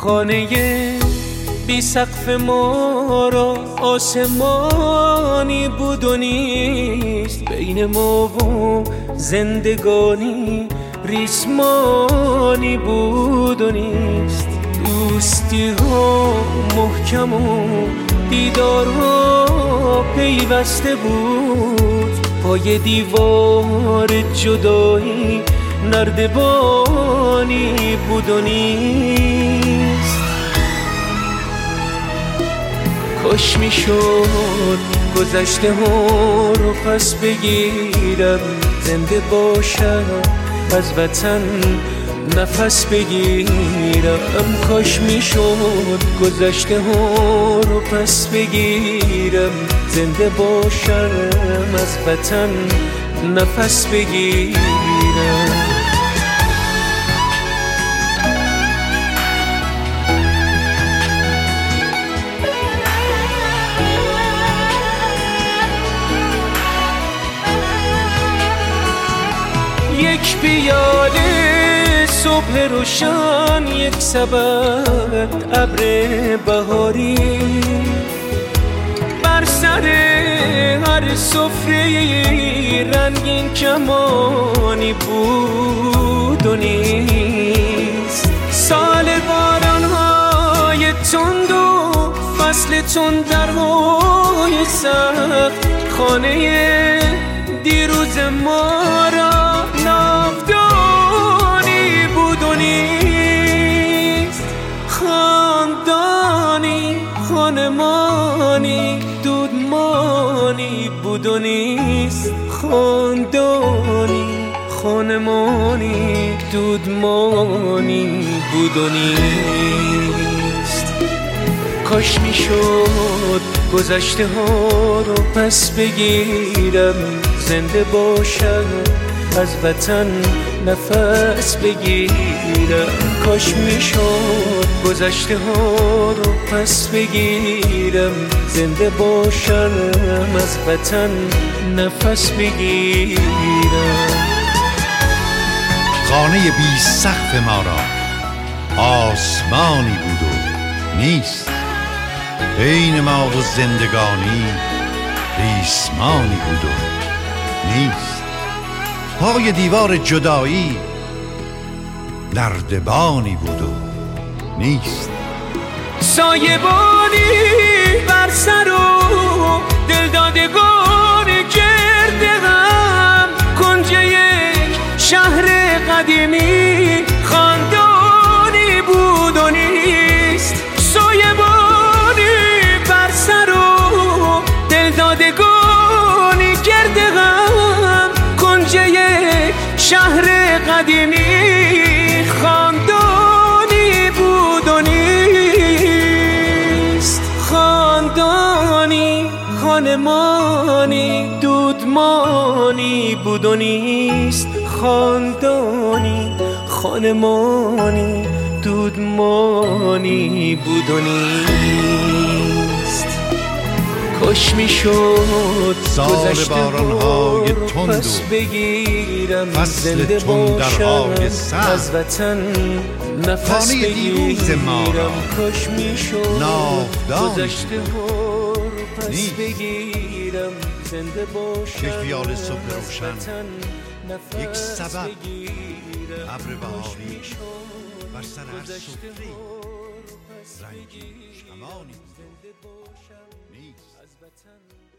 خانه بی سقف ما را آسمانی بود و نیست، بین ما و زندگانی ریسمانی بود و نیست. دوستی ها محکم و دیدار ها پیوسته بود، پای دیوار جدایی نردبانی بود و نیست. کاش میشد گذشته ها رو پس بگیرم، زنده باشم از وطن نفس بگیرم. کاش میشد گذشته ها رو پس بگیرم، زنده باشم از وطن نفس بگیرم. یک پیاله صبح روشن، یک سبد ابر بهاری، بر سر هر سفره رنگین کمانی بود و نیست. سال باران‌های تند و فصل تندرهای سخت، خانه دیروز ما را ناودانی بود و نیست. خاندانی خانمانی دودمانی بود و نیست. خاندانی خانمانی دودمانی بود و نیست. کاش میشد گذشته ها رو پس بگیرم، زنده باشم از وطن نفس بگیرم. کاش میشد گذشته ها رو پس بگیرم، زنده باشم از وطن نفس بگیرم. خانه بی سقف ما را آسمانی بود و نیست، بین ما و زندگانی ریسمانی بود و نیست. پای دیوار جدایی نردبانی بود و نیست. سایبانی بر سر و دلدادگان گرد غم، کنج یک شهر قدیمی خاندانی بود و نیست. سایبانی بر سر و دلدادگان گرد غم، کنج یک شهر قدیمی خاندانی بود و نیست. خاندانی خانمانی دودمانی بود و نیست. خاندانی خانمانی دودمانی بود و نیست. کاش میشد سال باران‌های تند و فصل تندرهای سخت، از وطن نفس بگیرم. کاش میشد گذشته ها رو پس بگیرم، زنده باشم. یک پیاله صبح روشن، یک سبد ابر بهاری، بر سر هر سفره رنگین کمانی بود نیست.